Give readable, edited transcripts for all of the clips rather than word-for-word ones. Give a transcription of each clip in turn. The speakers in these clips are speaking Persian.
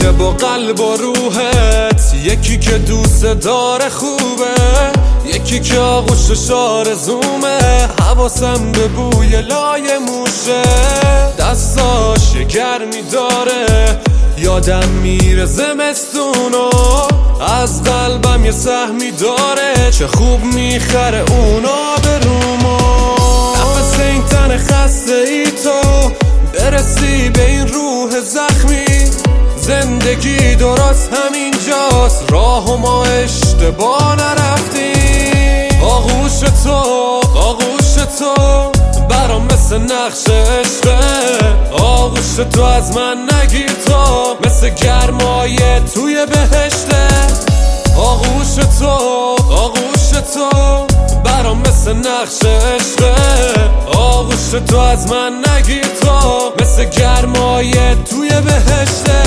که با قلب و روحت، یکی که دوست داره خوبه، یکی که آغوشش آرزومه. حواسم به بوی لای موشه، دستاش یه گرمی داره، یادم میره زمستونو، از قلبم یه سهمی داره، چه خوب میخره اونا به رومو. نفس این تن خسته ای تو، برسی به این روح زخمی. زندگی درست همینجاست، راه و ما اشتباه نرفتیم. آغوش تو برام مثل نقش عشقه، آغوش تو از من نگیر تو، مثل گرمای توی بهشته. آغوش تو برام مثل نقش عشقه، آغوش تو از من نگیر تو، مثل گرمای توی بهشته.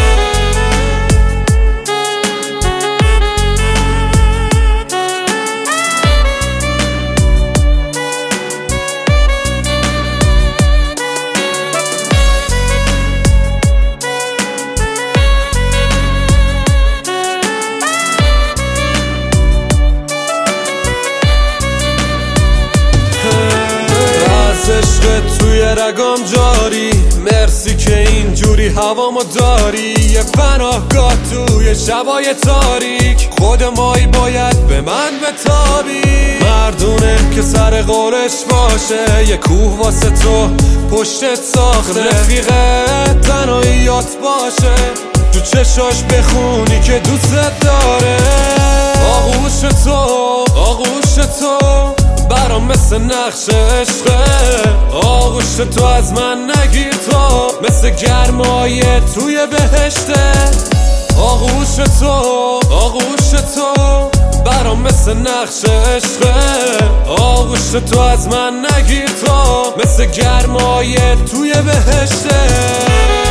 عشق توی رگام جاری، مرسی که اینجوری هوامو داری. یه پناهگاه توی شبای تاریک، خود مایی باید به من بتابی. مردونه که سر قولش باشه، یه کوه واسه تو پشتت ساخته. رفیقت تنهاییات باشه، تو چشاش بخونی که دوست داره. آغوش تو برام مثل نقش عشقه، آغوش تو از من نگیر تو، مثل گرمای توی بهشته. آغوش تو برام مثل نقش عشقه، آغوش تو از من نگیر تو، مثل گرمای توی بهشته.